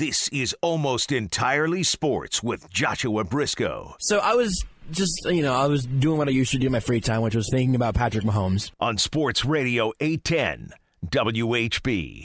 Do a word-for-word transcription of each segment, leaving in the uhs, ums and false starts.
This is Almost Entirely Sports with Joshua Briscoe. So I was just, you know, I was doing what I usually do in my free time, which was thinking about Patrick Mahomes. On Sports Radio eight ten W H B.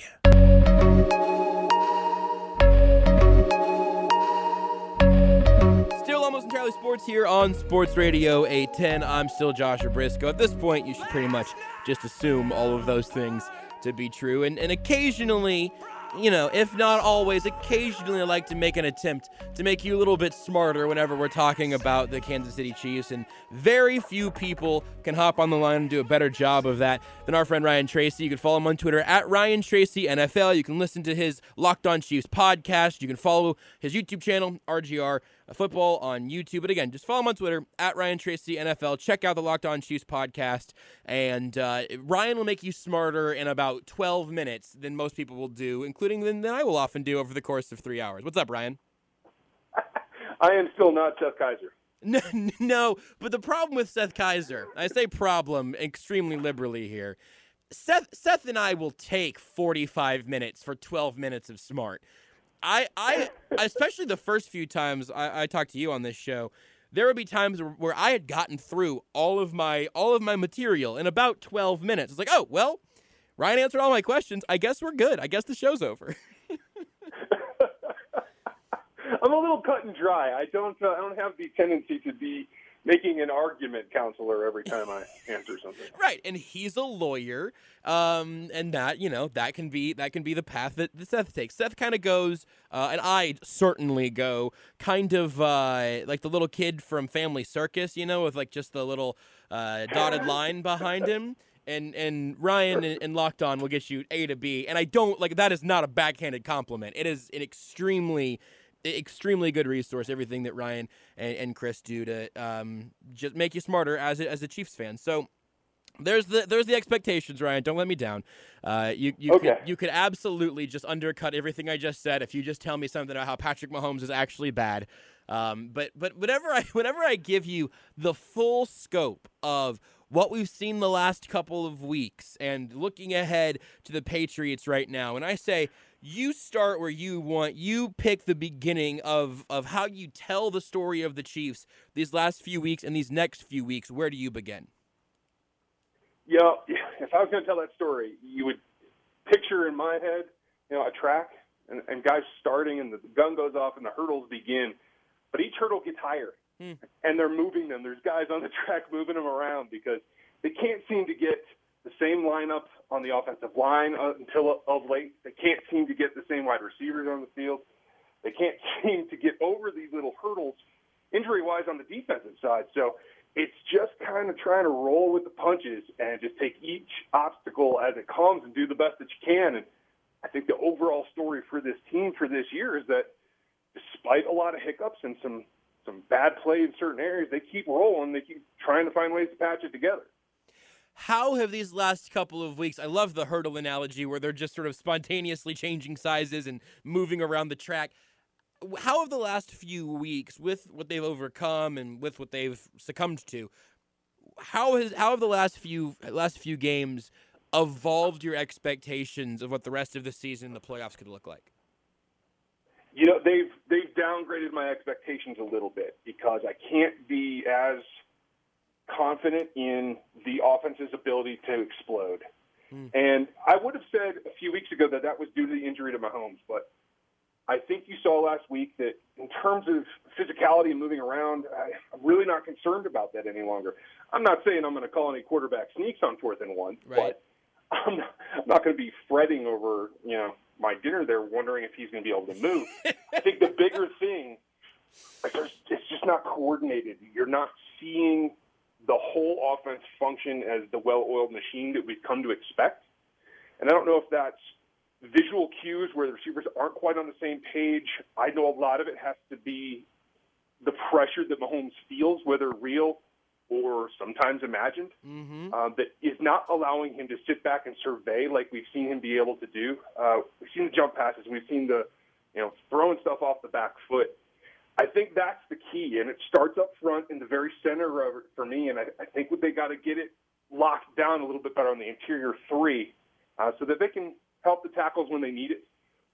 Still Almost Entirely Sports here on Sports Radio eight ten. I'm still Joshua Briscoe. At this point, you should pretty much just assume all of those things to be true. And, and occasionally, you know, if not always, occasionally I like to make an attempt to make you a little bit smarter whenever we're talking about the Kansas City Chiefs. And very few people can hop on the line and do a better job of that than our friend Ryan Tracy. You can follow him on Twitter at Ryan Tracy N F L. You can listen to his Locked On Chiefs podcast. You can follow his YouTube channel, R G R Football, on YouTube. But again, just follow him on Twitter at Ryan Tracy N F L. Check out the Locked On Chiefs podcast. And uh, Ryan will make you smarter in about twelve minutes than most people will do, including than, than I will often do over the course of three hours. What's up, Ryan? I am still not Seth Kaiser. No, no, but the problem with Seth Kaiser, I say problem extremely liberally here, Seth, Seth and I will take forty-five minutes for twelve minutes of smart. I, I, especially the first few times I, I talked to you on this show, there would be times where, where I had gotten through all of my all of my material in about twelve minutes. It's like, oh, well, Ryan answered all my questions. I guess we're good. I guess the show's over. I'm a little cut and dry. I don't uh, I don't have the tendency to be making an argument counselor every time I answer something. Right, and he's a lawyer, um, and that, you know, that can be that can be the path that, that Seth takes. Seth kind of goes, uh, and I certainly go, kind of uh, like the little kid from Family Circus, you know, with like just the little uh, dotted line behind him. And and Ryan and, and Locked On will get you A to B, and I don't, like, that is not a backhanded compliment. It is an extremely extremely good resource, everything that Ryan and, and Chris do to um, just make you smarter as a, as a Chiefs fan. So there's the there's the expectations, Ryan. Don't let me down. Uh, you you okay. could, you could absolutely just undercut everything I just said if you just tell me something about how Patrick Mahomes is actually bad. Um, but but whenever I whenever I give you the full scope of what we've seen the last couple of weeks and looking ahead to the Patriots right now, and I say, you start where you want. You pick the beginning of, of how you tell the story of the Chiefs these last few weeks and these next few weeks. Where do you begin? Yeah, if I was going to tell that story, you would picture in my head, you know, a track and, and guys starting and the gun goes off and the hurdles begin. But each hurdle gets higher, hmm. and they're moving them. There's guys on the track moving them around because they can't seem to get the same lineup on the offensive line until of late. They can't seem to get the same wide receivers on the field. They can't seem to get over these little hurdles injury-wise on the defensive side. So it's just kind of trying to roll with the punches and just take each obstacle as it comes and do the best that you can. And I think the overall story for this team for this year is that despite a lot of hiccups and some, some bad play in certain areas, they keep rolling. They keep trying to find ways to patch it together. How have these last couple of weeks, I love the hurdle analogy where they're just sort of spontaneously changing sizes and moving around the track. How have the last few weeks, with what they've overcome and with what they've succumbed to, how has how have the last few last few games evolved your expectations of what the rest of the season, the playoffs, could look like? You know, they've they've downgraded my expectations a little bit because I can't be as confident in the offense's ability to explode. Hmm. And I would have said a few weeks ago that that was due to the injury to Mahomes, but I think you saw last week that in terms of physicality and moving around, I, I'm really not concerned about that any longer. I'm not saying I'm going to call any quarterback sneaks on fourth and one, right. but I'm not, I'm not going to be fretting over, you know, my dinner there wondering if he's going to be able to move. I think the bigger thing, like, there's, it's just not coordinated. You're not seeing the whole offense function as the well-oiled machine that we've come to expect. And I don't know if that's visual cues where the receivers aren't quite on the same page. I know a lot of it has to be the pressure that Mahomes feels, whether real or sometimes imagined, mm-hmm. uh, that is not allowing him to sit back and survey like we've seen him be able to do. Uh, we've seen the jump passes. We've seen the, you know, throwing stuff off the back foot. I think that's the key, and it starts up front in the very center of it for me, and I, I think they got to get it locked down a little bit better on the interior three uh, so that they can help the tackles when they need it.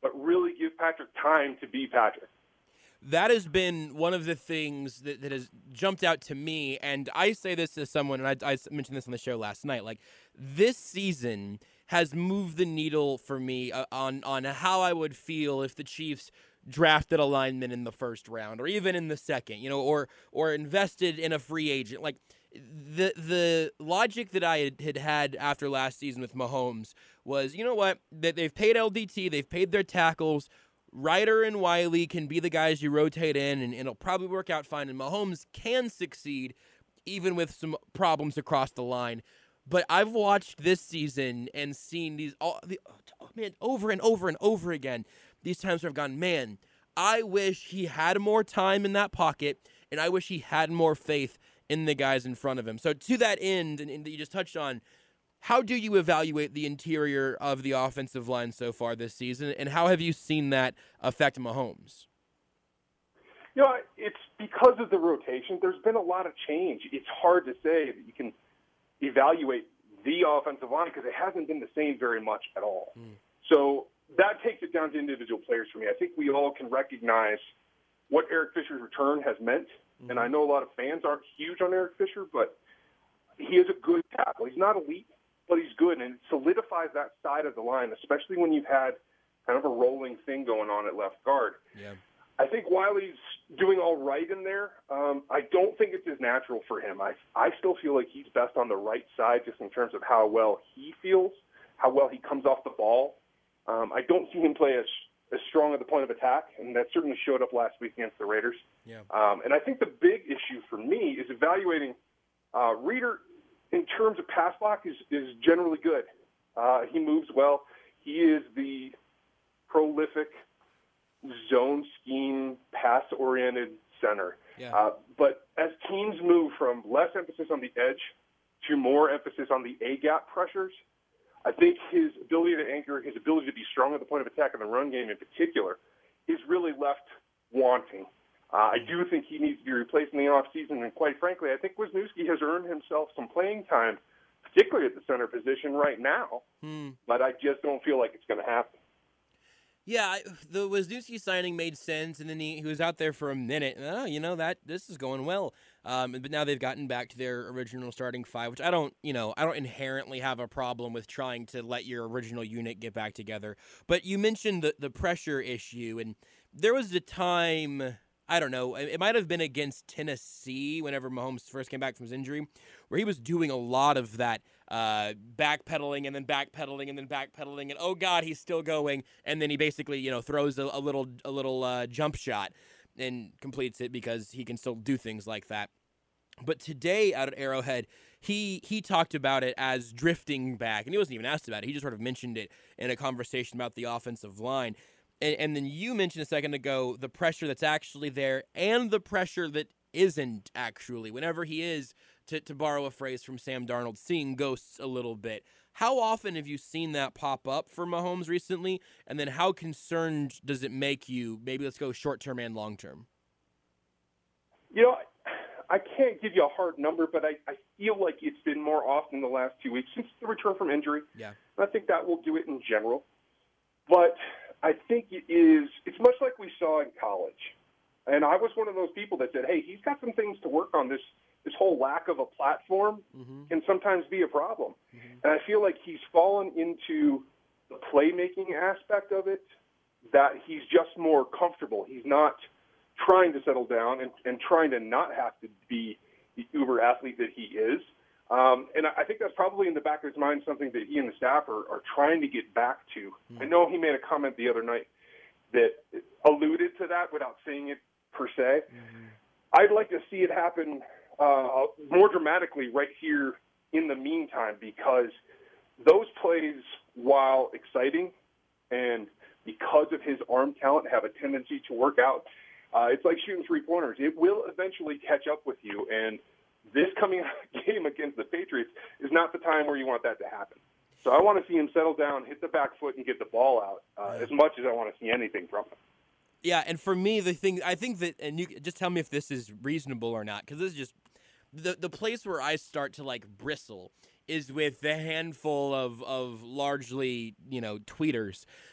but really give Patrick time to be Patrick. That has been one of the things that, that has jumped out to me, and I say this as someone, and I, I mentioned this on the show last night, like, this season has moved the needle for me uh, on, on how I would feel if the Chiefs drafted a lineman in the first round, or even in the second, you know, or or invested in a free agent. Like, the the logic that I had, had had after last season with Mahomes was, you know what, that they've paid L D T, they've paid their tackles, Ryder and Wiley can be the guys you rotate in, and, and it'll probably work out fine. And Mahomes can succeed even with some problems across the line. But I've watched this season and seen these all the oh, man over and over and over again. These times where I've gone, man, I wish he had more time in that pocket, and I wish he had more faith in the guys in front of him. So to that end, and, and that you just touched on, how do you evaluate the interior of the offensive line so far this season, and how have you seen that affect Mahomes? You know, it's because of the rotation. There's been a lot of change. It's hard to say that you can evaluate the offensive line because it hasn't been the same very much at all. Mm. So that takes it down to individual players for me. I think we all can recognize what Eric Fisher's return has meant, mm-hmm. and I know a lot of fans aren't huge on Eric Fisher, but he is a good tackle. He's not elite, but he's good, and it solidifies that side of the line, especially when you've had kind of a rolling thing going on at left guard. Yeah. I think Wiley's doing all right in there. Um, I don't think it's as natural for him. I, I still feel like he's best on the right side just in terms of how well he feels, how well he comes off the ball. Um, I don't see him play as, as strong at the point of attack, and that certainly showed up last week against the Raiders. Yeah. Um, and I think the big issue for me is evaluating uh, Reeder in terms of pass block is, is generally good. Uh, he moves well. He is the prolific zone scheme, pass-oriented center. Yeah. Uh, but as teams move from less emphasis on the edge to more emphasis on the A-gap pressures, I think his ability to anchor, his ability to be strong at the point of attack in the run game in particular, is really left wanting. Uh, I do think he needs to be replaced in the offseason, and quite frankly, I think Wisniewski has earned himself some playing time, particularly at the center position right now, Hmm. but I just don't feel like it's going to happen. Yeah, the Wisniewski signing made sense, and then he, he was out there for a minute. And, oh, you know, that this is going well. Um, but now they've gotten back to their original starting five, which I don't, you know, I don't inherently have a problem with trying to let your original unit get back together. But you mentioned the, the pressure issue, and there was a time, I don't know, it might have been against Tennessee whenever Mahomes first came back from his injury, where he was doing a lot of that uh, backpedaling and then backpedaling and then backpedaling, and oh god, he's still going, and then he basically, you know, throws a, a little a little uh, jump shot and completes it because he can still do things like that. But today out at Arrowhead, he he talked about it as drifting back, and he wasn't even asked about it. He just sort of mentioned it in a conversation about the offensive line. And, and then you mentioned a second ago the pressure that's actually there and the pressure that isn't actually. Whenever he is, to, to borrow a phrase from Sam Darnold, seeing ghosts a little bit. How often have you seen that pop up for Mahomes recently? And then how concerned does it make you? Maybe let's go short-term and long-term. You know, I can't give you a hard number, but I, I feel like it's been more often the last two weeks since the return from injury. Yeah. I think that will do it in general. But I think it is, it's much like we saw in college. And I was one of those people that said, hey, he's got some things to work on. This this whole lack of a platform mm-hmm. can sometimes be a problem. Mm-hmm. And I feel like he's fallen into the playmaking aspect of it, that he's just more comfortable. He's not trying to settle down and, and trying to not have to be the uber athlete that he is. Um, and I think that's probably in the back of his mind something that he and the staff are, are trying to get back to. Mm-hmm. I know he made a comment the other night that alluded to that without saying it per se. Mm-hmm. I'd like to see it happen uh, more dramatically right here in the meantime, because those plays, while exciting and because of his arm talent, have a tendency to work out. Uh, it's like shooting three-pointers. It will eventually catch up with you, and this coming game against the Patriots is not the time where you want that to happen. So I want to see him settle down, hit the back foot, and get the ball out uh, as much as I want to see anything from him. Yeah, and for me, the thing, I think that, and you just tell me if this is reasonable or not, because this is just, the the place where I start to, like, bristle is with the handful of, of largely, you know, tweeters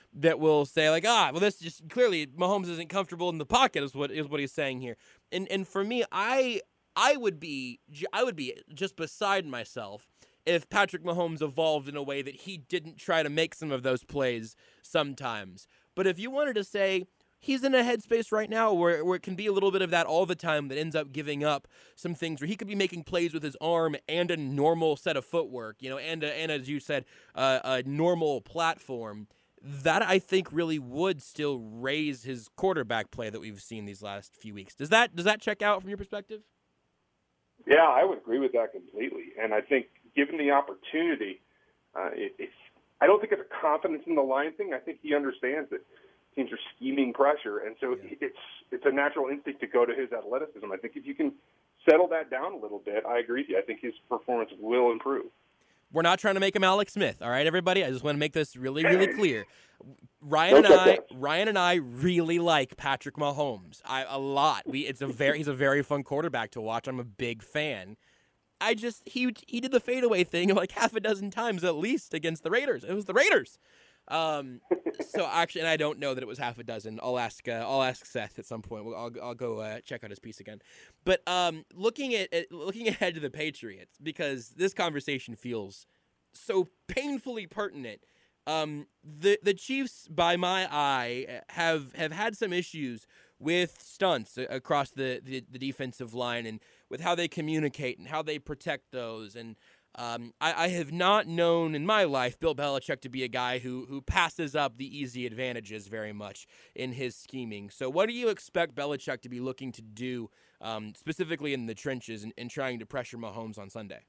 that will say like, ah, well, this just clearly Mahomes isn't comfortable in the pocket is what is what he's saying here. And and for me, I I would be I would be just beside myself if Patrick Mahomes evolved in a way that he didn't try to make some of those plays sometimes. But if you wanted to say he's in a headspace right now where, where it can be a little bit of that all the time that ends up giving up some things where he could be making plays with his arm and a normal set of footwork, you know, and, a, and as you said, uh, a normal platform, that I think really would still raise his quarterback play that we've seen these last few weeks. Does that does that check out from your perspective? Yeah, I would agree with that completely. And I think given the opportunity, uh, it, it's, I don't think it's a confidence in the line thing. I think he understands that teams are scheming pressure, and so yeah. it's it's a natural instinct to go to his athleticism. I think if you can settle that down a little bit, I agree with you. I think his performance will improve. We're not trying to make him Alex Smith, all right, everybody? I just want to make this really, really clear. Ryan and I, Ryan and I really like Patrick Mahomes. I a lot. We it's a very he's a very fun quarterback to watch. I'm a big fan. I just he he did the fadeaway thing like half a dozen times at least against the Raiders. It was the Raiders. Um, so actually, and I don't know that it was half a dozen. I'll ask. Uh, I'll ask Seth at some point. I'll I'll go uh, check out his piece again. But um, looking at, at looking ahead to the Patriots, because this conversation feels so painfully pertinent. Um, the the Chiefs, by my eye, have have had some issues with stunts across the, the, the defensive line and with how they communicate and how they protect those. And um, I, I have not known in my life Bill Belichick to be a guy who who passes up the easy advantages very much in his scheming. So what do you expect Belichick to be looking to do um, specifically in the trenches and, and trying to pressure Mahomes on Sunday?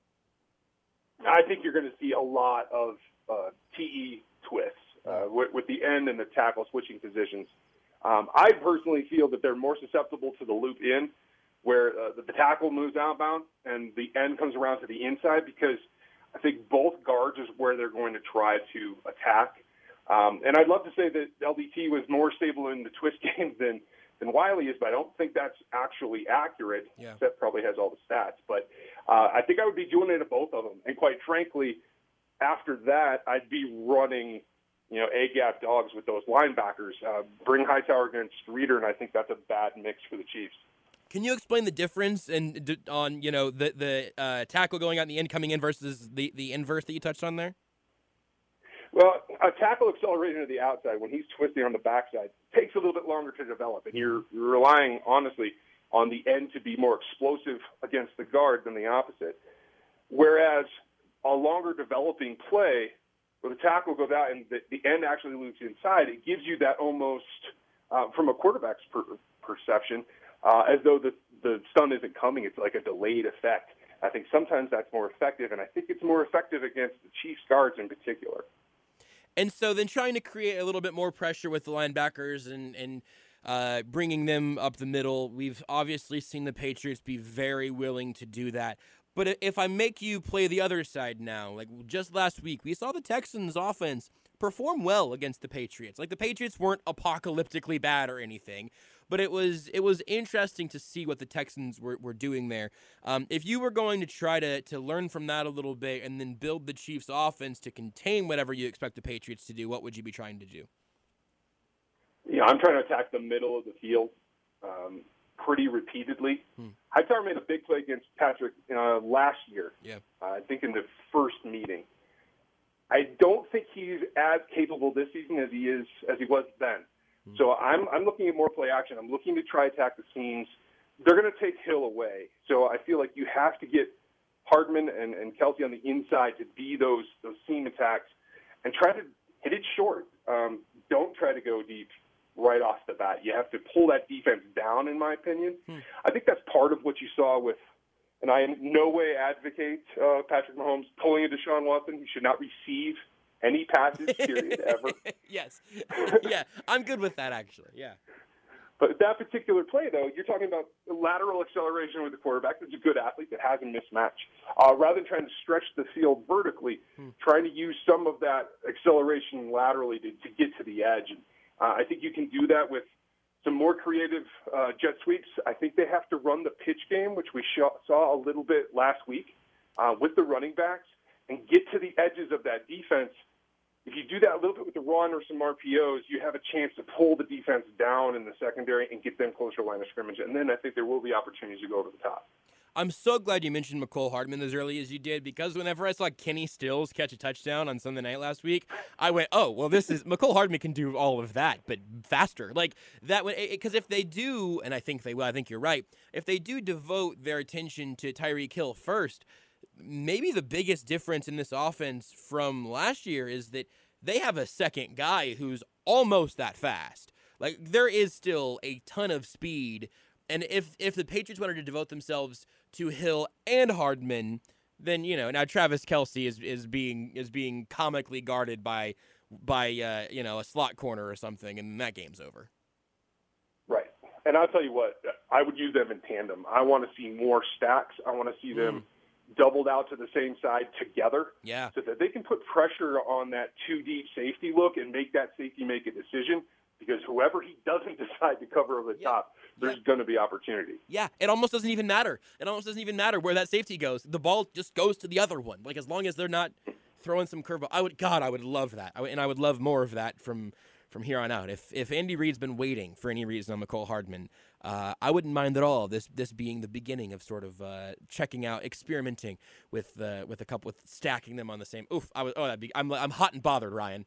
I think you're going to see a lot of uh, T E twists uh, with, with the end and the tackle switching positions. Um, I personally feel that they're more susceptible to the loop in, where uh, the, the tackle moves outbound and the end comes around to the inside, because I think both guards is where they're going to try to attack. Um, and I'd love to say that L D T was more stable in the twist games than, than Wiley is, but I don't think that's actually accurate. Yeah. Seth probably has all the stats. But uh, I think I would be doing it at both of them. And quite frankly, after that, I'd be running – you know, A-gap dogs with those linebackers. Uh, bring Hightower against Reader, and I think that's a bad mix for the Chiefs. Can you explain the difference in, on, you know, the the uh, tackle going out and the end coming in versus the, the inverse that you touched on there? Well, a tackle accelerating to the outside when he's twisting on the backside takes a little bit longer to develop, and you're, you're relying, honestly, on the end to be more explosive against the guard than the opposite. Whereas a longer developing play where the tackle goes out and the, the end actually loops inside, it gives you that almost, uh, from a quarterback's per, perception, uh, as though the, the stun isn't coming. It's like a delayed effect. I think sometimes that's more effective, and I think it's more effective against the Chiefs guards in particular. And so then trying to create a little bit more pressure with the linebackers and, and uh, bringing them up the middle, we've obviously seen the Patriots be very willing to do that. But if I make you play the other side now, like just last week, we saw the Texans' offense perform well against the Patriots. Like the Patriots weren't apocalyptically bad or anything, but it was it was interesting to see what the Texans were, were doing there. Um, if you were going to try to, to learn from that a little bit and then build the Chiefs' offense to contain whatever you expect the Patriots to do, what would you be trying to do? Yeah, I'm trying to attack the middle of the field. Um pretty repeatedly. Hmm. Hightower made a big play against Patrick uh, last year, yeah. uh, I think in the first meeting. I don't think he's as capable this season as he is as he was then. Hmm. So I'm I'm looking at more play action. I'm looking to try attack the seams. They're going to take Hill away. So I feel like you have to get Hardman and, and Kelsey on the inside to be those those seam attacks and try to hit it short. Um, don't try to go deep right off the bat. You have to pull that defense down, in my opinion. Hmm. I think that's part of what you saw with, and I in no way advocate uh, Patrick Mahomes pulling a Deshaun Watson. He should not receive any passes, period, ever. Yes. Yeah, I'm good with that, actually, yeah. But that particular play, though, you're talking about lateral acceleration with the quarterback that's a good athlete that has a mismatch. Uh, rather than trying to stretch the field vertically, hmm. trying to use some of that acceleration laterally to, to get to the edge. And, Uh, I think you can do that with some more creative uh, jet sweeps. I think they have to run the pitch game, which we sh- saw a little bit last week uh, with the running backs, and get to the edges of that defense if you do that a little bit with the run or some R P Os, you have a chance to pull the defense down in the secondary and get them closer to line of scrimmage. And then I think there will be opportunities to go over the top. I'm so glad you mentioned Mecole Hardman as early as you did, because whenever I saw Kenny Stills catch a touchdown on Sunday night last week, I went, oh, well, this is Mecole Hardman can do all of that, but faster. Like that, because if they do, and I think they will, I think you're right, if they do devote their attention to Tyreek Hill first, maybe the biggest difference in this offense from last year is that they have a second guy who's almost that fast. Like, there is still a ton of speed. And if if the Patriots wanted to devote themselves to Hill and Hardman, then, you know, now Travis Kelce is, is being is being comically guarded by by uh, you know, a slot corner or something, and that game's over. Right. And I'll tell you what, I would use them in tandem. I want to see more stacks. I want to see them mm. doubled out to the same side together, yeah, so that they can put pressure on that two deep safety look and make that safety make a decision. Because whoever he doesn't decide to cover over the yeah. top, there's yeah. going to be opportunity. Yeah, it almost doesn't even matter. It almost doesn't even matter where that safety goes. The ball just goes to the other one. Like, as long as they're not throwing some curveball. I would, God, I would love that. I would, and I would love more of that from from here on out. If if Andy Reid's been waiting for any reason on Mecole Hardman, uh, I wouldn't mind at all. This this being the beginning of sort of uh, checking out, experimenting with uh, with a couple, with stacking them on the same. Oof, I was. Oh, that'd be. I'm I'm hot and bothered, Ryan.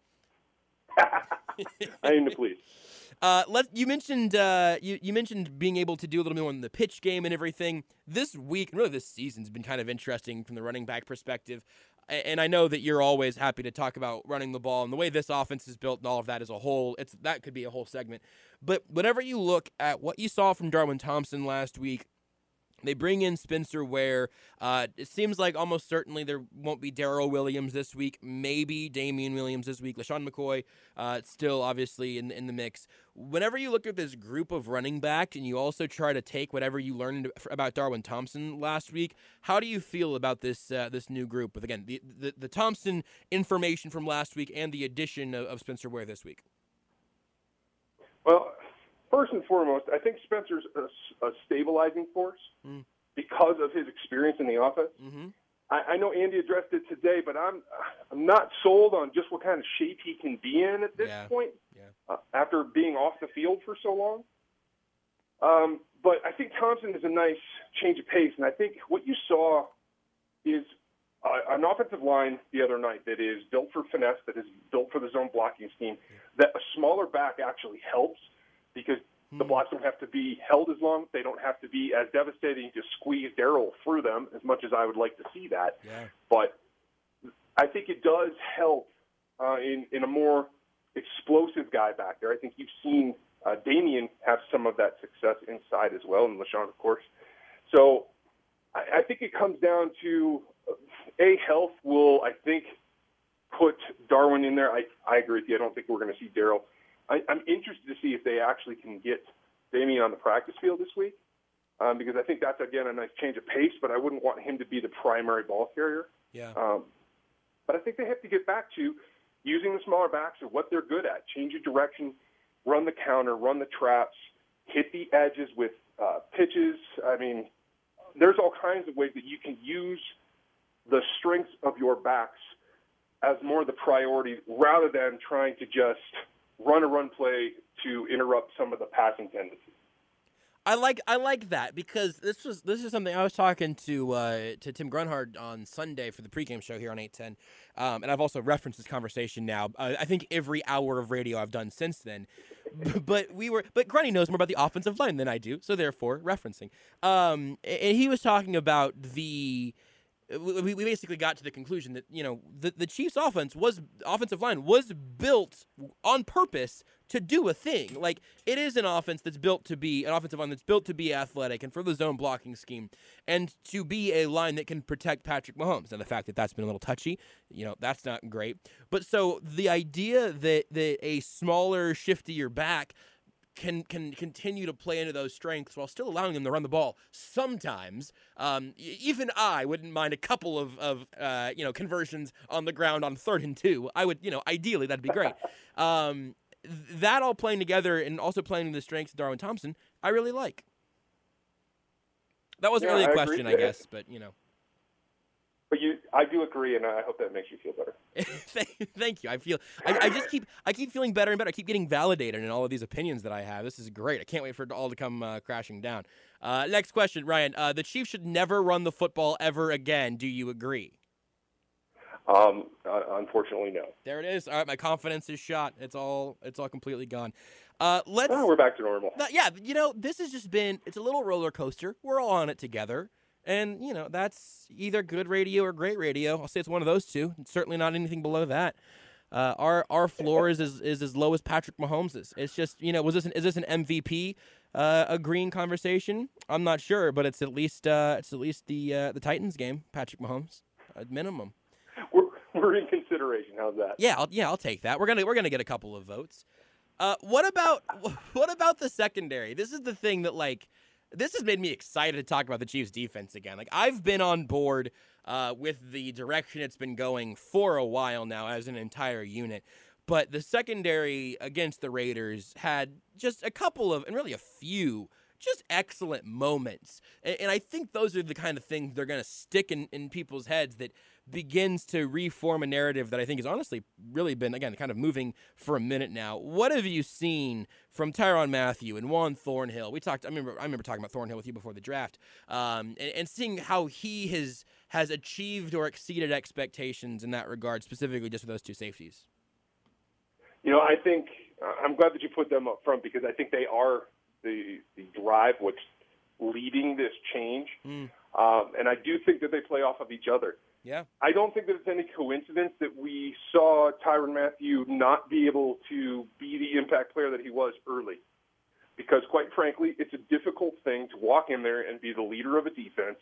I am the police. Uh, let you mentioned uh, you you mentioned being able to do a little more in the pitch game and everything. This week, and really this season's been kind of interesting from the running back perspective. And I know that you're always happy to talk about running the ball and the way this offense is built and all of that as a whole. It's that could be a whole segment. But whenever you look at what you saw from Darwin Thompson last week, they bring in Spencer Ware. Uh, it seems like almost certainly there won't be Darrell Williams this week. Maybe Damian Williams this week. LaShawn McCoy uh, still obviously in, in the mix. Whenever you look at this group of running backs and you also try to take whatever you learned about Darwin Thompson last week, how do you feel about this uh, this new group? With, again, the, the, the Thompson information from last week and the addition of, of Spencer Ware this week? Well, first and foremost, I think Spencer's a, a stabilizing force mm. because of his experience in the offense. Mm-hmm. I, I know Andy addressed it today, but I'm I'm not sold on just what kind of shape he can be in at this yeah. point yeah. uh, after being off the field for so long. Um, but I think Thompson is a nice change of pace, and I think what you saw is uh, an offensive line the other night that is built for finesse, that is built for the zone blocking scheme, yeah. that a smaller back actually helps. Because the blocks don't have to be held as long. They don't have to be as devastating to squeeze Darrell through them, as much as I would like to see that. Yeah. But I think it does help uh, in, in a more explosive guy back there. I think you've seen uh, Damian have some of that success inside as well, and LaShawn, of course. So I, I think it comes down to, uh, A, health will, I think, put Darwin in there. I, I agree with you. I don't think we're going to see Darrell. I, I'm interested to see if they actually can get Damian on the practice field this week, um, because I think that's, again, a nice change of pace, but I wouldn't want him to be the primary ball carrier. Yeah. Um, but I think they have to get back to using the smaller backs or what they're good at. Change your direction, run the counter, run the traps, hit the edges with uh, pitches. I mean, there's all kinds of ways that you can use the strengths of your backs as more the priority rather than trying to just – run a run play to interrupt some of the passing tendencies. I like I like that because this was this is something I was talking to uh, to Tim Grunhard on Sunday for the pregame show here on eight ten, um, and I've also referenced this conversation now. Uh, I think every hour of radio I've done since then. But we were but Grunny knows more about the offensive line than I do, so therefore referencing. Um, and he was talking about the. We, we basically got to the conclusion that, you know, the, the Chiefs' offense was offensive line was built on purpose to do a thing. Like, it is an offense that's built to be an offensive line that's built to be athletic and for the zone blocking scheme and to be a line that can protect Patrick Mahomes. And the fact that that's been a little touchy, you know, that's not great. But so the idea that that a smaller, shiftier back can can continue to play into those strengths while still allowing them to run the ball sometimes. Um, even I wouldn't mind a couple of, of uh, you know, conversions on the ground on third and two. I would, you know, ideally that'd be great. Um, that all playing together and also playing the strengths of Darwin Thompson, I really like. That wasn't yeah, really a I question, I guess, but, you know. But you, I do agree, and I hope that makes you feel better. Thank you. I feel I, I just keep I keep feeling better and better. I keep getting validated in all of these opinions that I have. This is great. I can't wait for it all to come uh, crashing down. Uh, next question, Ryan. Uh, the Chiefs should never run the football ever again. Do you agree? Um, uh, unfortunately, no. There it is. All right, my confidence is shot. It's all it's all completely gone. Uh, let's. Oh, we're back to normal. Uh, yeah, you know, this has just been. It's a little roller coaster. We're all on it together. And, you know, that's either good radio or great radio. I'll say it's one of those two. It's certainly not anything below that. Uh, our our floor is, is is as low as Patrick Mahomes's. It's just, you know, was this an, is this an M V P uh, agreeing conversation? I'm not sure, but it's at least uh, it's at least the uh, the Titans game, Patrick Mahomes, at minimum. We're we're in consideration. How's that? Yeah, I'll, yeah, I'll take that. We're gonna we're gonna get a couple of votes. Uh, what about what about the secondary? This is the thing that like. This has made me excited to talk about the Chiefs' defense again. Like, I've been on board uh, with the direction it's been going for a while now as an entire unit. But the secondary against the Raiders had just a couple of, and really a few, just excellent moments. And, and I think those are the kind of things they're going to stick in, in people's heads that begins to reform a narrative that I think has honestly really been, again, kind of moving for a minute now. What have you seen from Tyrann Mathieu and Juan Thornhill? We talked, I remember I remember talking about Thornhill with you before the draft, um, and, and seeing how he has, has achieved or exceeded expectations in that regard, specifically just for those two safeties. You know, I think, I'm glad that you put them up front because I think they are the, the drive, what's leading this change. Mm. Um, and I do think that they play off of each other. Yeah. I don't think that it's any coincidence that we saw Tyrann Mathieu not be able to be the impact player that he was early. Because, quite frankly, it's a difficult thing to walk in there and be the leader of a defense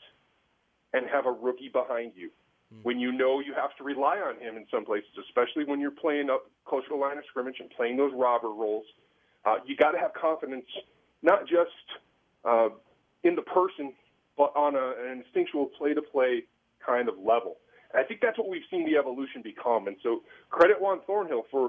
and have a rookie behind you mm. when you know you have to rely on him in some places, especially when you're playing up close to the line of scrimmage and playing those robber roles. Uh, you got to have confidence, not just uh, in the person, but on a, an instinctual play-to-play kind of level. And I think that's what we've seen the evolution become. And so credit Juan Thornhill for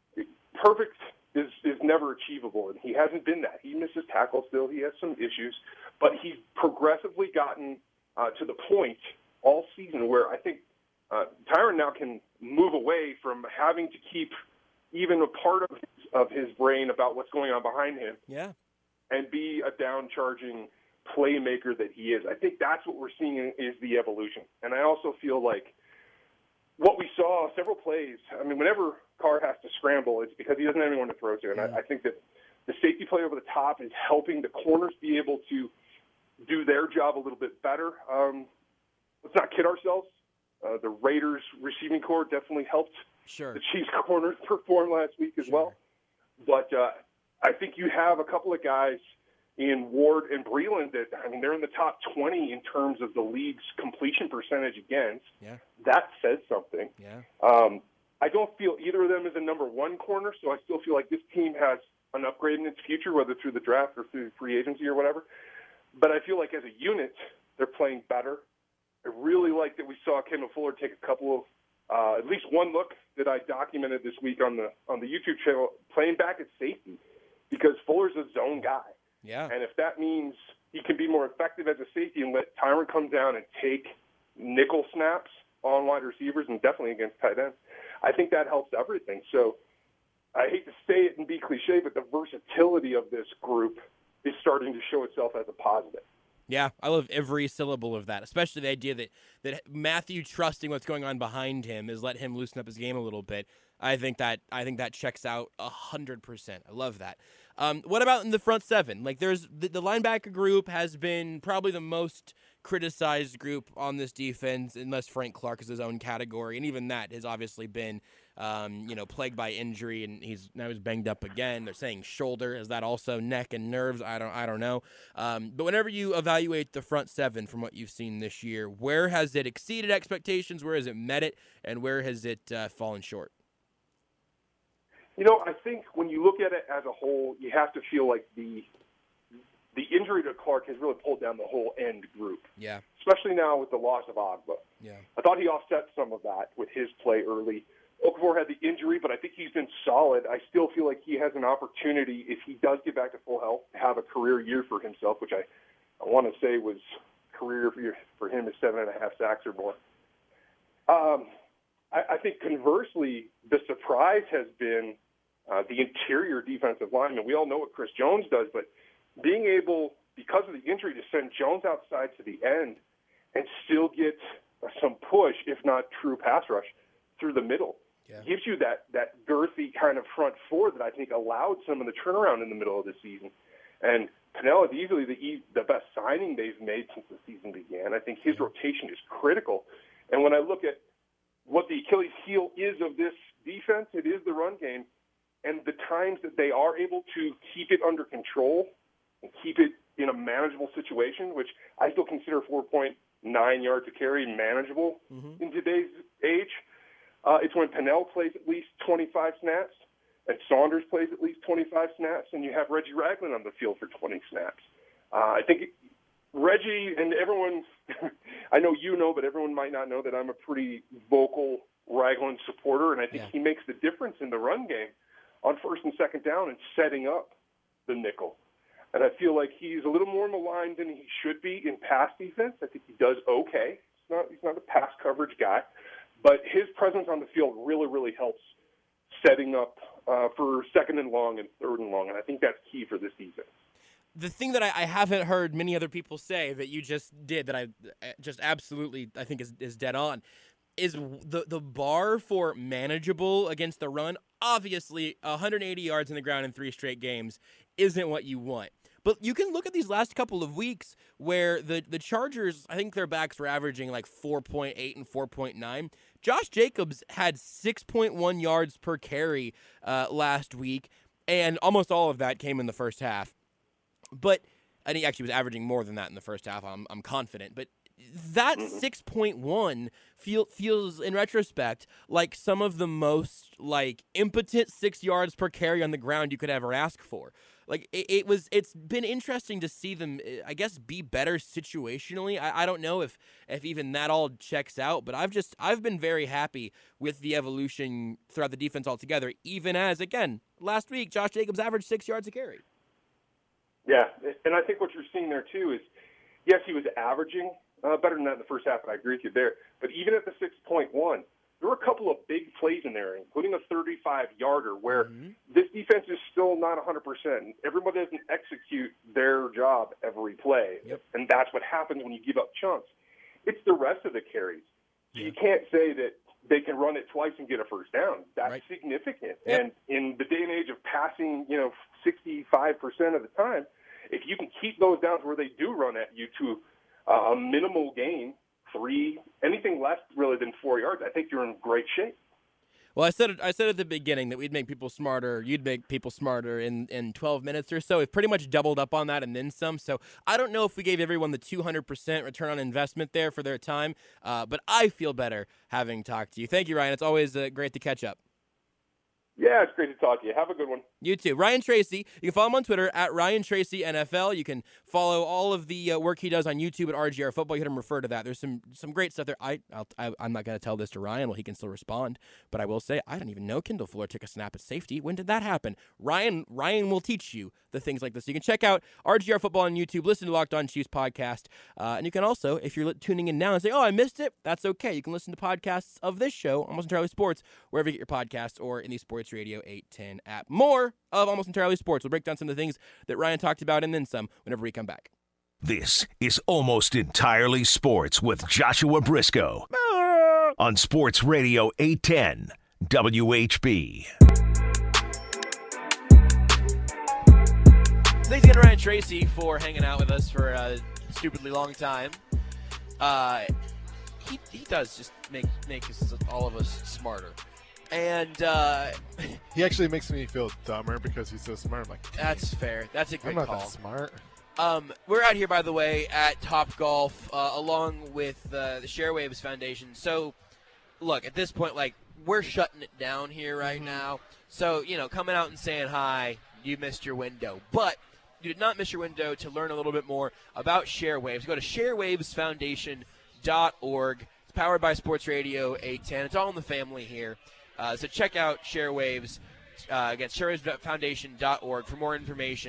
perfect is, is never achievable, and he hasn't been that. He misses tackles still. He has some issues. But he's progressively gotten uh, to the point all season where I think uh, Tyrann now can move away from having to keep even a part of his, of his brain about what's going on behind him yeah. and be a down-charging playmaker that he is. I think that's what we're seeing is the evolution. And I also feel like what we saw several plays, I mean, whenever Carr has to scramble, it's because he doesn't have anyone to throw to. And I, I think that the safety play over the top is helping the corners be able to do their job a little bit better. Um, let's not kid ourselves. Uh, the Raiders receiving corps definitely helped sure. the Chiefs corners perform last week as sure. well. But uh, I think you have a couple of guys in Ward and Breeland that, I mean, they're in the top twenty in terms of the league's completion percentage against. Yeah. That says something. Yeah. Um, I don't feel either of them is a number one corner, so I still feel like this team has an upgrade in its future, whether through the draft or through free agency or whatever. But I feel like as a unit, they're playing better. I really like that we saw Kendall Fuller take a couple of, uh, at least one look that I documented this week on the on the YouTube channel, playing back at safety, because Fuller's a zone guy. Yeah. And if that means he can be more effective as a safety and let Tyrann come down and take nickel snaps on wide receivers and definitely against tight ends, I think that helps everything. So I hate to say it and be cliche, but the versatility of this group is starting to show itself as a positive. Yeah, I love every syllable of that, especially the idea that, that Mathieu trusting what's going on behind him is let him loosen up his game a little bit. I think that I think that checks out one hundred percent. I love that. Um, what about in the front seven? Like, there's the, the linebacker group has been probably the most criticized group on this defense, unless Frank Clark is his own category, and even that has obviously been, um, you know, plagued by injury, and he's now he's banged up again. They're saying shoulder. Is that also neck and nerves? I don't, I don't know. Um, but whenever you evaluate the front seven from what you've seen this year, where has it exceeded expectations? Where has it met it? And where has it uh, fallen short? You know, I think when you look at it as a whole, you have to feel like the the injury to Clark has really pulled down the whole end group. Yeah. Especially now with the loss of Ogba. Yeah. I thought he offset some of that with his play early. Okafor had the injury, but I think he's been solid. I still feel like he has an opportunity, if he does get back to full health, to have a career year for himself, which I, I want to say was career for, for him is seven and a half sacks or more. Um, I, I think conversely, the surprise has been uh, the interior defensive lineman. We all know what Chris Jones does, but being able, because of the injury, to send Jones outside to the end and still get some push, if not true pass rush, through the middle. Yeah. Gives you that, that girthy kind of front four that I think allowed some of the turnaround in the middle of the season. And Pennel is easily the, the best signing they've made since the season began. I think his rotation is critical. And when I look at what the Achilles heel is of this defense, it is the run game. And the times that they are able to keep it under control and keep it in a manageable situation, which I still consider four point nine yards a carry manageable mm-hmm. in today's age, uh, it's when Pennel plays at least twenty-five snaps and Saunders plays at least twenty-five snaps, and you have Reggie Ragland on the field for twenty snaps. Uh, I think Reggie and everyone, I know you know, but everyone might not know that I'm a pretty vocal Ragland supporter, and I think yeah. he makes the difference in the run game on first and second down and setting up the nickel. And I feel like he's a little more maligned than he should be in pass defense. I think he does okay. He's not, he's not a pass coverage guy, but his presence on the field really, really helps setting up uh, for second and long and third and long, and I think that's key for this defense. The thing that I, I haven't heard many other people say that you just did, that I just absolutely I think is, is dead on, is the the bar for manageable against the run. Obviously, one hundred eighty yards in the ground in three straight games isn't what you want. But you can look at these last couple of weeks where the, the Chargers, I think their backs were averaging like four point eight and four point nine. Josh Jacobs had six point one yards per carry uh, last week, and almost all of that came in the first half. But, and he actually was averaging more than that in the first half, I'm, I'm confident. But that six point one feel, feels, in retrospect, like some of the most like impotent six yards per carry on the ground you could ever ask for. Like it, it was, it's been interesting to see them, I guess, be better situationally. I, I don't know if, if even that all checks out, but I've just, I've been very happy with the evolution throughout the defense altogether, even as, again, last week, Josh Jacobs averaged six yards a carry. Yeah, and I think what you're seeing there, too, is, yes, he was averaging uh, better than that in the first half, and I agree with you there, but even at the six point one, there were a couple of big plays in there, including a thirty-five-yarder, where mm-hmm. this defense is still not one hundred percent. Everybody doesn't execute their job every play, yep. and that's what happens when you give up chunks. It's the rest of the carries. So you can't say that they can run it twice and get a first down. That's right. significant. Yep. And in the day and age of passing, you know, sixty-five percent of the time, if you can keep those down to where they do run at you to uh, a minimal gain, three, anything less really than four yards, I think you're in great shape. Well, I said it, I said at the beginning that we'd make people smarter, you'd make people smarter in, in twelve minutes or so. We've pretty much doubled up on that and then some. So I don't know if we gave everyone the two hundred percent return on investment there for their time, uh, but I feel better having talked to you. Thank you, Ryan. It's always uh, great to catch up. Yeah, it's great to talk to you. Have a good one. You too. Ryan Tracy. You can follow him on Twitter at Ryan Tracy N F L. You can follow all of the uh, work he does on YouTube at R G R Football. You heard him refer to that. There's some some great stuff there. I, I'll, I, I'm not going to tell this to Ryan. Well, he can still respond. But I will say, I don't even know Kendall Fuller took a snap at safety. When did that happen? Ryan Ryan will teach you the things like this. You can check out R G R Football on YouTube. Listen to Locked On Chiefs podcast. Uh, and you can also, if you're tuning in now and say, oh, I missed it, that's okay. You can listen to podcasts of this show, Almost Entirely Sports, wherever you get your podcasts or in the Sports Radio eight ten app. More of Almost Entirely Sports. We'll break down some of the things that Ryan talked about and then some whenever we come back. This is Almost Entirely Sports with Joshua Briscoe on Sports Radio eight ten W H B. Thanks again to Ryan Tracy for hanging out with us for a stupidly long time. Uh, he he does just make make us, all of us smarter. And uh, he actually makes me feel dumber because he's so smart. I'm like, that's fair. That's a good I'm not call. that smart. Um, we're out here, by the way, at Top Golf, uh, along with uh, the Sharewaves Foundation. So, look, at this point, like, we're shutting it down here right mm-hmm. now. So, you know, coming out and saying hi, you missed your window. But you did not miss your window to learn a little bit more about Sharewaves. Go to sharewaves foundation dot org. It's powered by Sports Radio eight ten. It's all in the family here. Uh, so check out Sharewaves, uh, again, sharewaves foundation dot org for more information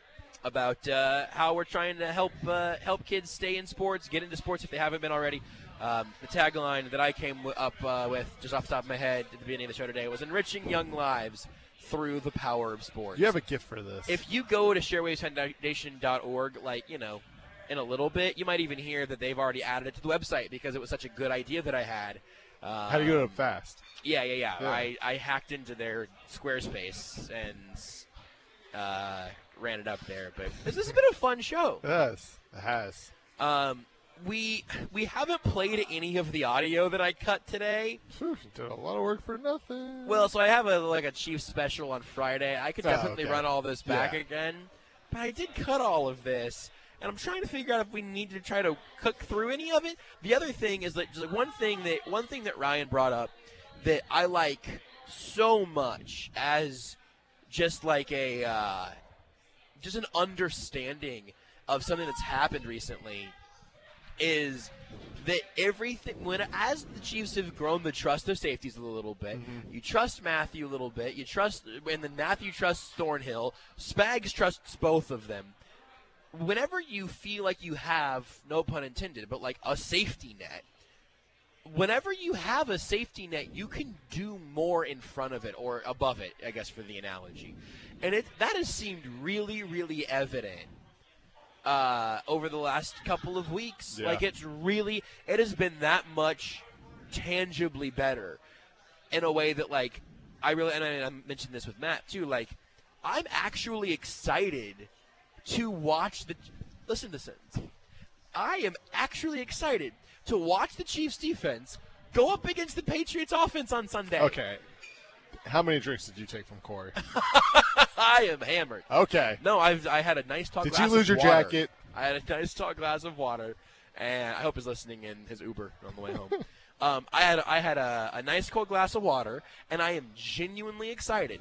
about uh, how we're trying to help uh, help kids stay in sports, get into sports if they haven't been already. Um, the tagline that I came w- up uh, with, just off the top of my head at the beginning of the show today, was enriching young lives through the power of sports. You have a gift for this. If you go to sharewaves foundation dot org, like, you know, in a little bit, you might even hear that they've already added it to the website because it was such a good idea that I had. Um, How do you get it up fast? Yeah, yeah, yeah. Yeah. I, I hacked into their Squarespace and uh, ran it up there. But this, this has been a fun show. Yes, it has. Um, we we haven't played any of the audio that I cut today. Phew, you did a lot of work for nothing. Well, so I have a like a Chiefs special on Friday. I could Oh, definitely okay. run all this back Yeah. again, but I did cut all of this, and I'm trying to figure out if we need to try to cook through any of it. The other thing is that just one thing that one thing that Ryan brought up that I like so much as just like a uh, just an understanding of something that's happened recently is that everything when as the Chiefs have grown the trust of safeties a little bit, Mm-hmm. you trust Matthew a little bit, you trust and then Matthew trusts Thornhill, Spags trusts both of them. Whenever you feel like you have, no pun intended, but like a safety net, whenever you have a safety net, you can do more in front of it or above it, I guess for the analogy. And it that has seemed really, really evident uh, over the last couple of weeks. Yeah. Like it's really, it has been that much tangibly better in a way that like, I really, and I, I mentioned this with Matt too, like I'm actually excited to watch the, listen to this sentence. I am actually excited to watch the Chiefs defense go up against the Patriots offense on Sunday. Okay. How many drinks did you take from Corey? I am hammered. Okay. No, I've I had a nice tall Did glass you lose of your water. jacket? I had a nice tall glass of water, and I hope he's listening in his Uber on the way home. um, I had I had a, a nice cold glass of water, and I am genuinely excited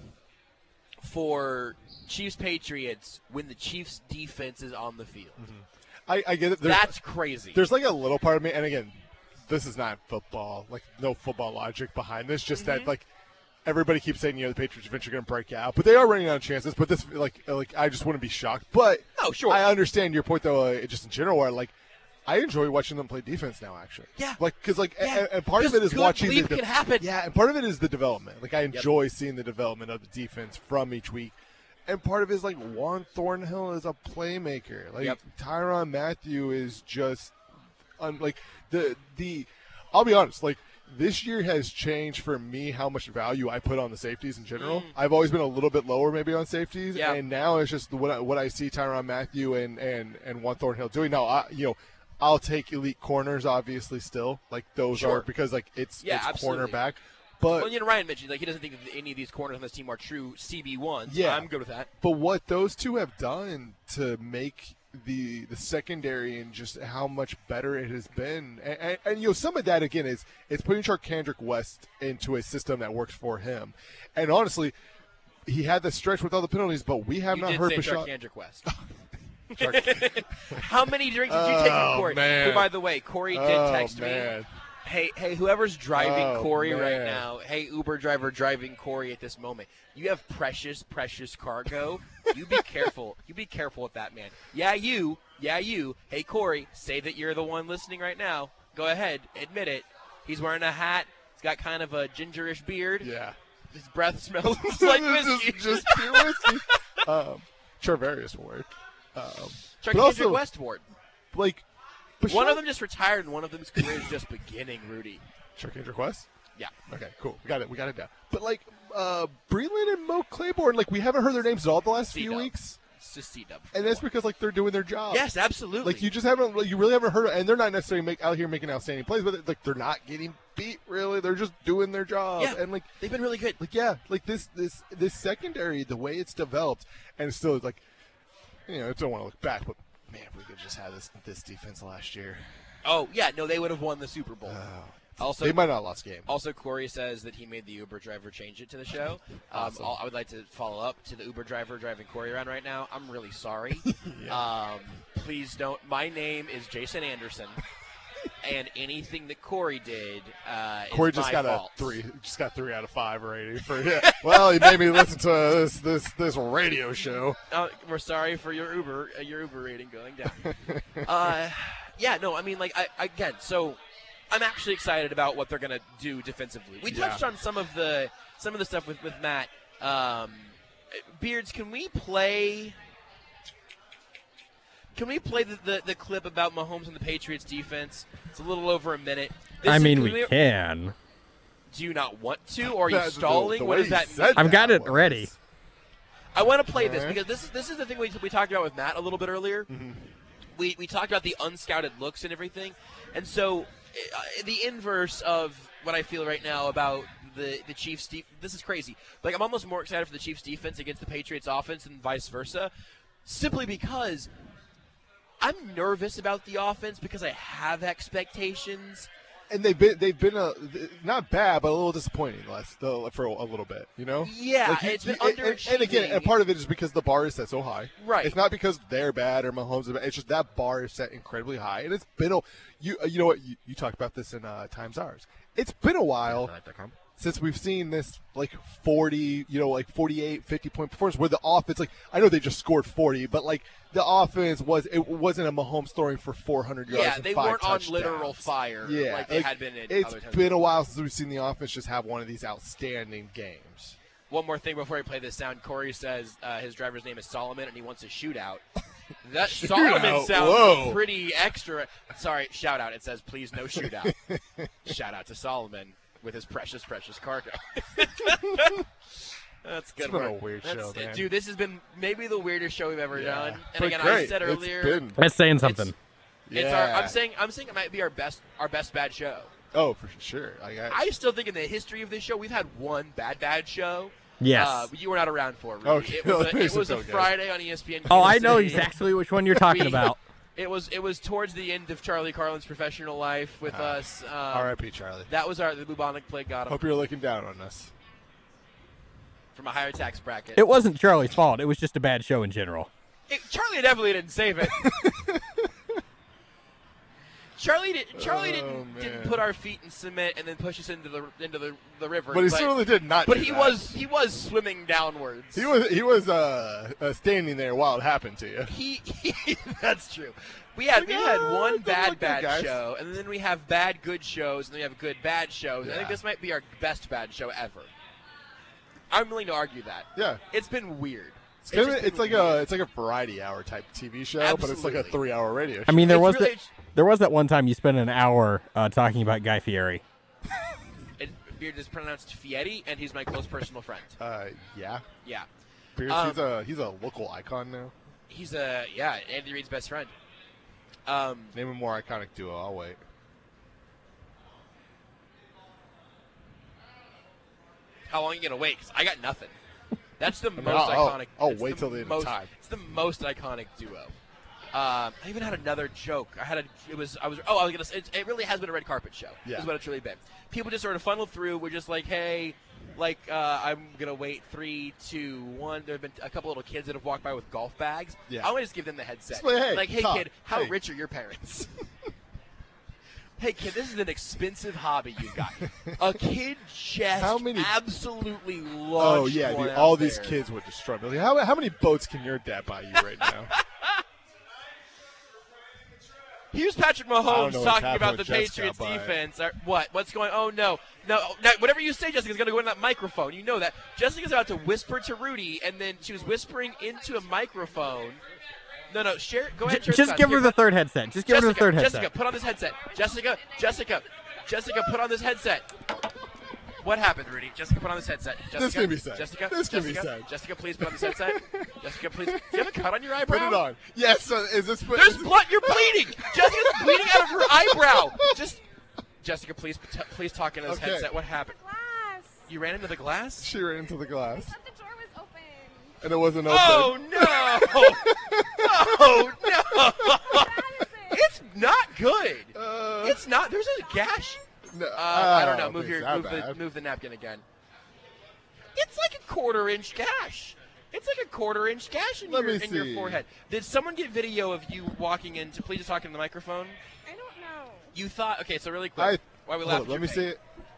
for Chiefs Patriots when the Chiefs defense is on the field. I, I get it. There's, That's crazy. there's like a little part of me, and again, this is not football. Like, no football logic behind this. Just Mm-hmm. that, like, everybody keeps saying, you know, the Patriots eventually going to break out, but they are running out of chances. But this, like, like I just wouldn't be shocked. But Oh, sure. I understand your point, though. Uh, just in general, where like, I enjoy watching them play defense now. Actually, Yeah. Like, because like, Yeah. and, and part of 'Cause it is good watching leap the can happen. Yeah, and part of it is the development. Like, I enjoy seeing the development of the defense from each week. And part of it is like Juan Thornhill is a playmaker. Like Yep. Tyrann Mathieu is just un- like the the. I'll be honest. Like this year has changed for me how much value I put on the safeties in general. I've always been a little bit lower maybe on safeties, Yeah. and now it's just what I, what I see Tyrann Mathieu and and and Juan Thornhill doing. Now, I, you know. I'll take elite corners, obviously. Still, like those Sure. are because like it's Yeah, it's absolutely. cornerback. But Well, you know, Ryan mentioned like he doesn't think that any of these corners on this team are true C B ones. Yeah. I'm good with that. But what those two have done to make the the secondary and just how much better it has been, and, and, and you know some of that again is it's putting Charkandrick West into a system that works for him, and honestly, he had the stretch with all the penalties, but we have You not did heard say Bashaw. Charkandrick West. Chark- How many drinks did you take Oh, from Corey? man. Who, by the way, Corey did Oh, text man. me. Hey, hey, whoever's driving Oh, Corey right man. now, hey, Uber driver driving Corey at this moment, you have precious, precious cargo. You be careful. You be careful with that, man. Yeah, you. Yeah, you. Hey, Corey, say that you're the one listening right now. Go ahead. Admit it. He's wearing a hat. He's got kind of a gingerish beard. Yeah, His breath smells like Just- whiskey. just pure whiskey. um, Charvarius will work. Um, but Charkandrick also, Westward. like Bashaw- One of them just retired, and one of them's career is just beginning, Rudy. Charkandrick West. Yeah. Okay, cool. We got it. We got it down. But like uh Breland and Mo Claiborne, like we haven't heard their names at all the last few C-dub. weeks, It's just C-dub. and that's because like they're doing their job. Yes, absolutely. Like you just haven't, like, you really haven't heard, and they're not necessarily make, out here making outstanding plays, but like they're not getting beat. Really, they're just doing their job. Yeah. And like, They've been really good. like yeah, like this this this secondary, the way it's developed, and it's still like, you know, I don't want to look back, but man, if we could just have this this defense last year, Oh, yeah, no, they would have won the Super Bowl. also, they might not have lost game. also, Corey says that he made the Uber driver change it to the show. Um, Awesome. I'll- I would like to follow up to the Uber driver driving Corey around right now. I'm really sorry. um, please don't. My name is Jason Anderson, and anything that Corey did uh, Corey is just my got fault. a three, just got three out of five rating for yeah. Well, he made me listen to this this this radio show. Uh, we're sorry for your Uber uh, your Uber rating going down. uh, yeah, no, I mean, like, I, again, so I'm actually excited about what they're going to do defensively. We touched Yeah. on some of the some of the stuff with with Matt. Um, Beards, can we play? Can we play the, the, the clip about Mahomes and the Patriots defense? It's a little over a minute. This I is- mean, can we can. Do you not want to, or are you The- the- stalling? the what way does that he mean? said I've got that it was- ready. I want to play this Okay. because this is this is the thing we, we talked about with Matt a little bit earlier. Mm-hmm. We we talked about the unscouted looks and everything, and so uh, the inverse of what I feel right now about the the Chiefs. De- this is crazy. Like I'm almost more excited for the Chiefs defense against the Patriots offense and vice versa, simply because I'm nervous about the offense because I have expectations. And they've been they've been a not bad, but a little disappointing last the, for a, a little bit. You know. Yeah, Like, you- it's been you- and- and, and again, underachieving. and part of it is because the bar is set so high. Right. It's not because they're bad or Mahomes is bad. It's just that bar is set incredibly high, and it's been a you you know what you, you talked about this in uh, Times Ours. It's been a while since we've seen this like forty, you know, like forty-eight, fifty point performance where the offense, like I know they just scored forty, but like the offense was it wasn't a Mahomes throwing for four hundred yards. Yeah, and they five weren't on touchdowns. literal fire Yeah, like they had been in It's other times. been a while since we've seen the offense just have one of these outstanding games. One more thing before I play this sound. Corey says uh, his driver's name is Solomon and he wants a shootout. That Solomon Shootout? sounds Whoa. pretty extra. Sorry, shout out. It says please no shootout. Shout out to Solomon with his precious, precious cargo. That's good It's been work. a weird That's- show, man. Dude, this has been maybe the weirdest show we've ever Yeah. done. And But again, I great. said It's earlier, been- That's saying something. it's our. Yeah. I'm saying, I'm saying it might be our best, our best bad show. Oh, for sure. Like, I, I still think in the history of this show, we've had one bad, bad show. Yes. Uh, you were not around for it. Okay. It was a, it Makes it was a feel good. Friday on E S P N. oh, I Kansas know City. exactly which one you're talking We- about. It was it was towards the end of Charlie Carlin's professional life with Ah. us. Um, R I P Charlie. That was our the bubonic plague got him Hope you're looking down on us. from a higher tax bracket. It wasn't Charlie's fault. It was just a bad show in general. It- Charlie definitely didn't save it. Charlie did, Charlie Oh, didn't didn't man. put our feet in cement and then push us into the into the, the river. But he certainly did not. But do he that. was he was swimming downwards. He was. He was uh, uh, standing there while it happened to you. He, he that's true. We had we had "Oh, one don't bad look good, bad guys." show, and then we have bad good shows, and then we have good bad shows. I Yeah. think this might be our best bad show ever. I'm willing to argue that. Yeah. It's been weird. It's, kind of, just been it's like weird. a it's like a variety hour type T V show, but it's like a Absolutely. three hour radio show. I mean, there It's was really- that, there was that one time you spent an hour uh, talking about Guy Fieri. It, Beard is pronounced Fieri, and he's my close personal friend. uh, yeah. Yeah, Pierce, Um, he's a he's a local icon now. he's a yeah Andy Reid's best friend. Um, Name a more iconic duo. I'll wait. how long are you gonna wait? 'Cause I got nothing. That's the mean, most I'll- iconic. I'll it's wait till the end of most, time. It's the most iconic duo. Um, I even had another joke. I had a. It was. I was. Oh, I was gonna say. It, it really has been a red carpet show. Yeah. Is what it's really been. People just sort of funneled through. We're just like, hey, like uh, I'm gonna wait three, two, one. There have been a couple little kids that have walked by with golf bags. Yeah. I want to just give them the headset. Just like, hey, like, hey, Tom, kid, how hey. rich are your parents? Hey kid, this is an expensive hobby you've got. A kid just How many- absolutely launched Oh yeah, one dude! out All these there. kids would destroy me. Like, how how many boats can your dad buy you right now? Here's Patrick I don't Mahomes know what's talking happening about the with Jessica, Patriots but- defense. Uh, What? What's going? Oh no, no! no whatever you say, Jessica's going to go in that microphone. You know that. Jessica's about to whisper to Rudy, and then she was whispering into a microphone. No, no, share. Go ahead. J- share the just sound. give her Here, the third headset. Just give Jessica, her the third Jessica, headset. put on this headset. Jessica, Jessica, Jessica, put on this headset. What happened, Rudy? Jessica, put on this headset. Jessica, can be said. Jessica, This can be Jessica, said. Jessica, please put on this headset. Jessica, please. Do you have a cut on your eyebrow? Put it on. Yes. So is this? There's is this- blood. You're bleeding. Jessica's bleeding out of her eyebrow. Just, Jessica, please, t- please talk into this Okay. headset. What happened? Glass. You ran into the glass? She ran into the glass, Thought the door was open. and it wasn't open. Oh no! Oh no! It's not good. Uh, It's not. There's a gash. no, Uh, I don't know. think Move your it's that move the bad. move the napkin again. It's like a quarter inch gash. It's like a quarter inch gash in, Let your, me in your see. forehead. Did someone get video of you walking into? Please just talk into the microphone. I don't know. You thought okay, so really quick. I, why we hold laugh? on, let me see it.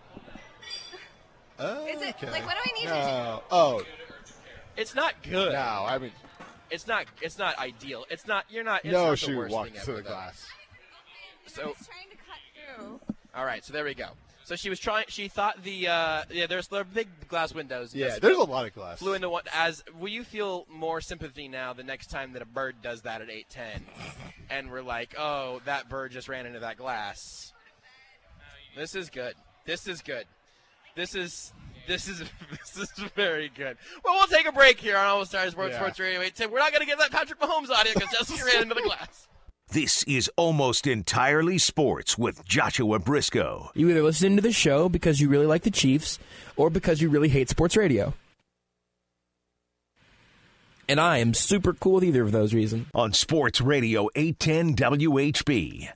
Oh, Is it- okay. like, what do I need to no. Oh It's not good. no! I mean, It's not. It's not ideal. It's not. You're not. It's no. not She the worst walked thing to ever, the though. glass. So He's trying to cut through. All right, so there we go. So she was trying. She thought the uh, yeah. There's the big glass windows. Yeah, Just there's a lot of glass. Flew into one. As will you feel more sympathy now the next time that a bird does that at eight ten, and we're like, oh, that bird just ran into that glass. This is good. This is good. This is this is this is very good. Well, we'll take a break here on All Stars Sports Yeah. Sports Radio eight ten. We're not going to get that Patrick Mahomes audio because Jessica ran into the glass. This is Almost Entirely Sports with Joshua Briscoe. You either listen to the show because you really like the Chiefs or because you really hate sports radio. And I am super cool with either of those reasons. On Sports Radio eight ten W H B.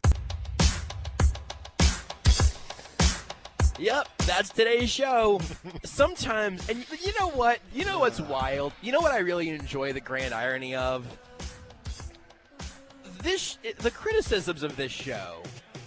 Yep, that's today's show. Sometimes, and you know what? You know what's wild? You know what I really enjoy the grand irony of? This, the criticisms of this show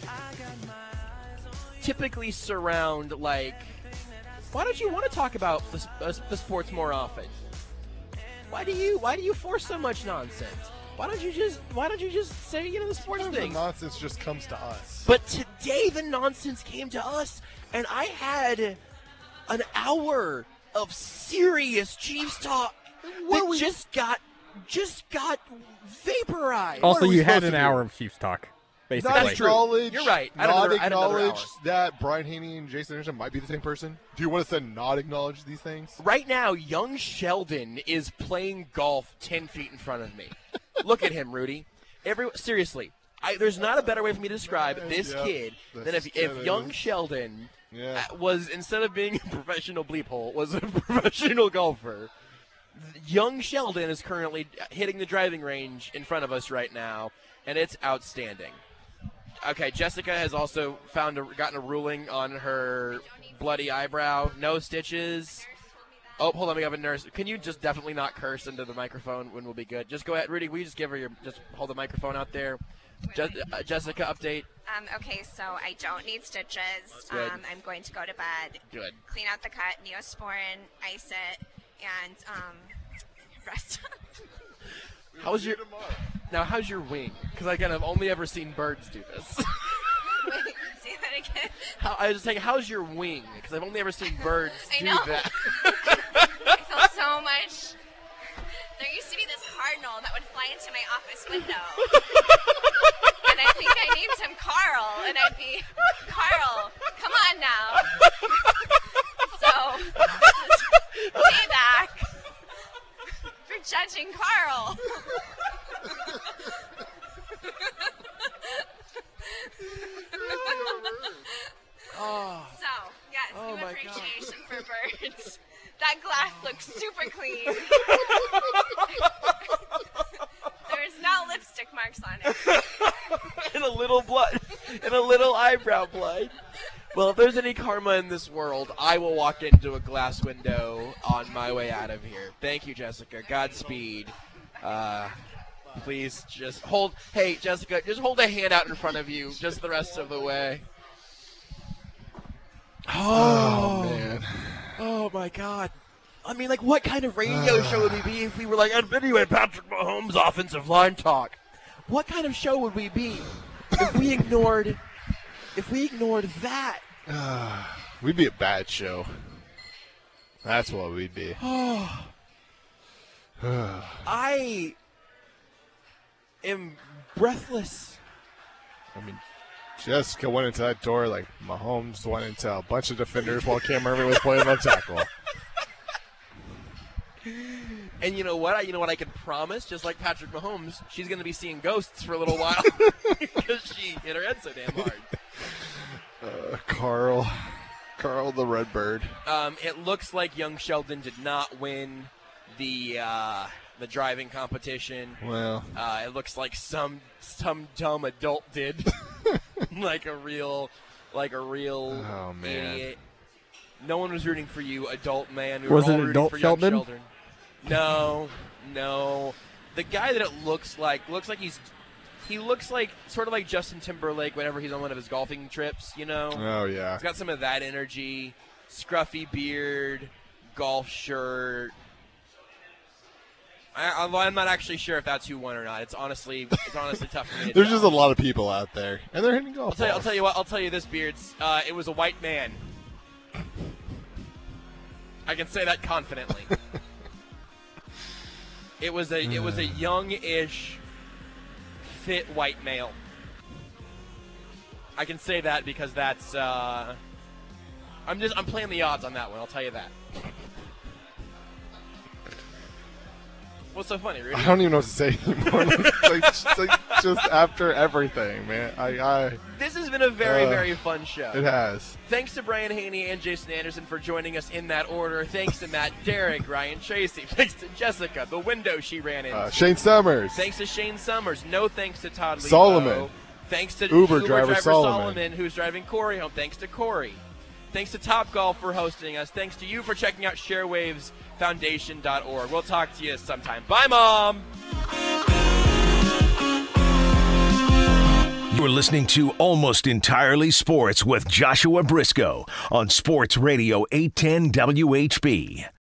typically surround, like, why don't you want to talk about the, uh, the sports more often? Why do you why do you force so much nonsense? Why don't you just why don't you just say, you know, the sports Sometimes thing? the nonsense just comes to us. But today the nonsense came to us, and I had an hour of serious Chiefs talk that we- just got just got vaporized. Also, are we you had supposed an to do? hour of Chiefs talk, basically. Not That's true. acknowledge. You're right. I had Not another- I had another acknowledge hour. that Brian Haney and Jason Anderson might be the same person. Do you want us to not acknowledge these things? Right now, young Sheldon is playing golf ten feet in front of me. Look at him, Rudy. Every seriously, I, there's not a better way for me to describe this Yep. kid This than if kid if young is- Sheldon Yeah. uh, was, instead of being a professional bleep hole, was a professional golfer. Young Sheldon is currently hitting the driving range in front of us right now, and it's outstanding. Okay, Jessica has also found a, gotten a ruling on her bloody eyebrow. No stitches. Oh, hold on, we have a nurse. Can you just definitely not curse into the microphone when we'll be good? Just go ahead, Rudy. Will you just give her your, just hold the microphone out there. Je- uh, Jessica, update. Um, okay, so I don't need stitches. Good. Um, I'm going to go to bed, Good. clean out the cut, Neosporin, ice it, and um, rest up. How's your now? How's your wing? Because again, I've only ever seen birds do this. Wait, say that again. How, I was saying, how's your wing? Because I've only ever seen birds I do know. that. I felt so much. There used to be this cardinal that would fly into my office window. And I think I named him Carl, and I'd be, Carl, come on now. So, this is payback for judging Carl. Oh, So, yes, Oh new my God. appreciation for birds. That glass looks super clean. There's no lipstick marks on it. and a little blood, and a little eyebrow blood. Well, if there's any karma in this world, I will walk into a glass window on my way out of here. Thank you, Jessica. Godspeed. Uh, please just hold. Hey, Jessica, just hold a hand out in front of you, just the rest of the way. Oh, man. Oh my God. I mean, like, what kind of radio show would we be if we were like, and anyway, Patrick Mahomes offensive line talk? What kind of show would we be if we ignored, if we ignored that? We'd be a bad show. That's what we'd be. I am breathless. I mean, Jessica went into that door like Mahomes went into a bunch of defenders while Cam Irving was playing left tackle. And you know what? I, you know what I can promise? Just like Patrick Mahomes, she's going to be seeing ghosts for a little while because she hit her head so damn hard. Uh, Carl. Carl the Redbird. Um, it looks like young Sheldon did not win the uh, the driving competition. Well, Uh, it looks like some some dumb adult did, like a real, like a real Oh, man. idiot. No one was rooting for you, adult man. We Was were all it rooting adult for young Sheldon? Sheldon. No, no. The guy that it looks like looks like he's he looks like sort of like Justin Timberlake whenever he's on one of his golfing trips. You know, oh, yeah. he's got some of that energy. Scruffy beard, golf shirt. I, I'm I'm not actually sure if that's who won or not. It's honestly, it's honestly tough for me to There's tell. just a lot of people out there, and they're hitting golf I'll tell you. I'll balls. tell you what. I'll tell you this, Beards. Uh, it was a white man. I can say that confidently. It was a. It was a young-ish, fit white male. I can say that because that's. Uh, I'm just. I'm playing the odds on that one. I'll tell you that. What's so funny, Rudy? I don't even know what to say anymore. like, just, like, just after everything, man. I, I This has been a very, uh, very fun show. It has. Thanks to Brian Haney and Jason Anderson for joining us in that order. Thanks to Matt Derrick, Ryan Tracy. Thanks to Jessica, the window she ran in. Uh, Shane Summers. Thanks to Shane Summers. No thanks to Todd Lebo. Solomon. Thanks to Uber Uber driver driver Solomon. Solomon, who's driving Corey home. Thanks to Corey. Thanks to Topgolf for hosting us. Thanks to you for checking out sharewaves foundation dot org. We'll talk to you sometime. Bye, Mom! You're listening to Almost Entirely Sports with Joshua Briscoe on Sports Radio eight ten W H B.